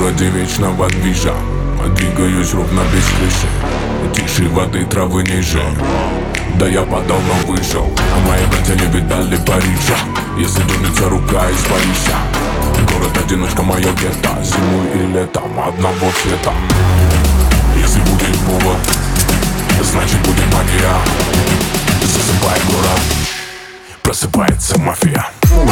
городе вечного движа двигаюсь ровно без крыши, тише воды, травы ниже. Да я подавно вышел, а мои братья не видали Парижа. Если дернется рука из Парижа, город одиночка, мое гетто, зимой и летом одного цвета. Если будет повод, значит будет магия. Засыпай город, просыпается мафия.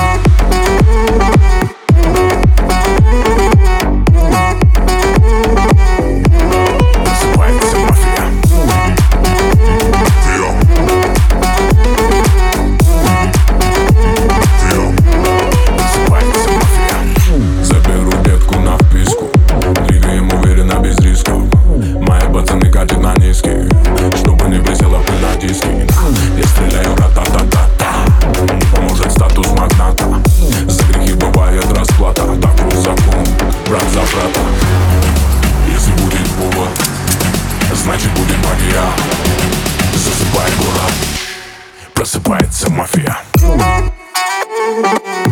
Я стреляю ра-та-та-та-та. Не поможет статус магната. За грехи бывает расплата. Такой закон, брат за брата. Если будет повод, значит будет магия. Засыпай город, просыпается мафия.